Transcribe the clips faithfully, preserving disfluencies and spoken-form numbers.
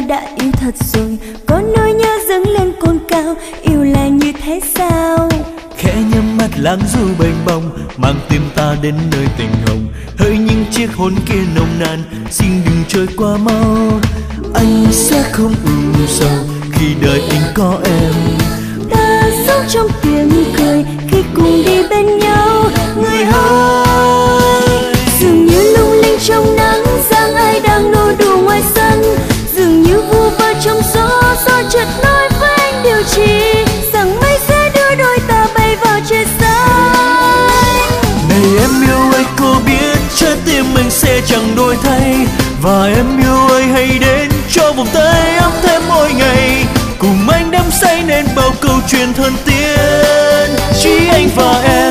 đã yêu thật rồi, có nỗi nhớ dâng lên cồn cao, yêu là như thế sao? Khẽ nhắm mắt lãng du bềnh bông, mang tim ta đến nơi tình hồng. Hỡi những chiếc hôn kia nồng nàn, xin đừng trôi qua mau. Anh sẽ không ưu sầu khi đời anh có em. Ta sống trong tiếng cười khi cùng đi bên nhau. Người ơi, dường như lung linh trong nắng, dáng ai đang nô đùa ngoài sân. Dường như vu vơ trong gió, gió chợt nói với anh điều chi rằng mây sẽ đưa đôi ta bay vào trời xanh. Này em yêu ơi, cô biết trái tim mình sẽ chẳng đổi thay. Và em yêu ơi, hãy đến cho vòng tay ấm thêm mỗi ngày, cùng anh đắm say nên bao câu chuyện thân tiên chỉ anh và em.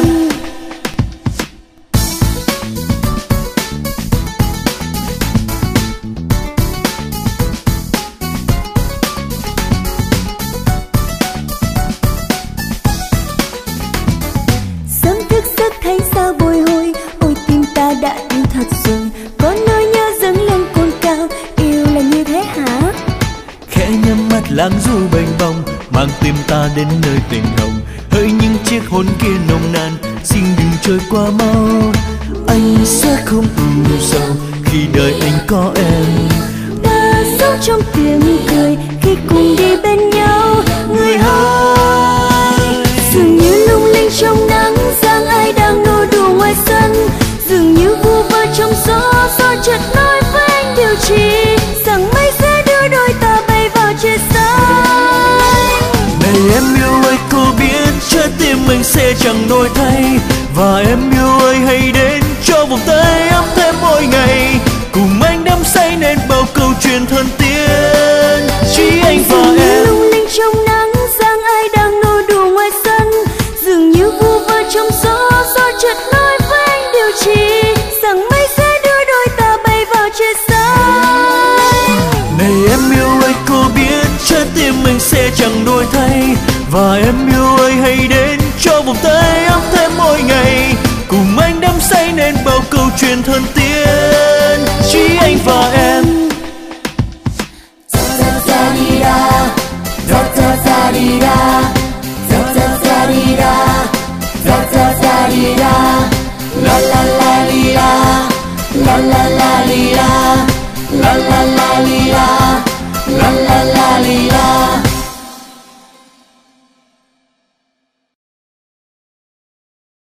Sớm thức giấc thấy sao bồi hồi, ôi tim ta đã yêu thật rồi, có nỗi nhớ dâng lên cồn cao, yêu là như thế hả? Khẽ nhắm mắt lãng du bềnh bông, mang tim ta đến nơi tình hồng. Hỡi những chiếc hôn kia nồng nàn, xin đừng trôi qua mau. Anh sẽ không ưu sầu khi đời anh có em. Ta sống trong tiếng cười khi cùng đi bên nhau. Người ơi, dường như lung linh trong nắng, dáng ai đang nô đùa ngoài sân. Dường như vu vơ trong gió, gió chợt nói với anh điều chi rằng mây sẽ đưa đôi ta bay vào trời xanh. Này em yêu ơi, cô biết trái tim mình sẽ chẳng đổi thay. Và em yêu ơi, hãy đến cho vòng tay ấm thêm mỗi ngày, cùng anh đắm say nên bao câu chuyện thân tiên chỉ anh và dường như em. lung linh trong nắng, dáng ai đang nô đùa ngoài sân. Dường như vu vơ trong gió, gió chợt nói với anh điều chi rằng mây sẽ đưa đôi ta bay vào trời xanh. Này em yêu ơi, cô biết trái tim mình sẽ chẳng đổi thay. Và em yêu ơi, hãy đến cho vòng tay ấm thêm mỗi ngày, cùng anh đắm say nên bao câu chuyện thân tiên chỉ anh và em. Da da di da, da da da di da, da da da di da, da da da di da, la la la li la, la la la li la, la la la li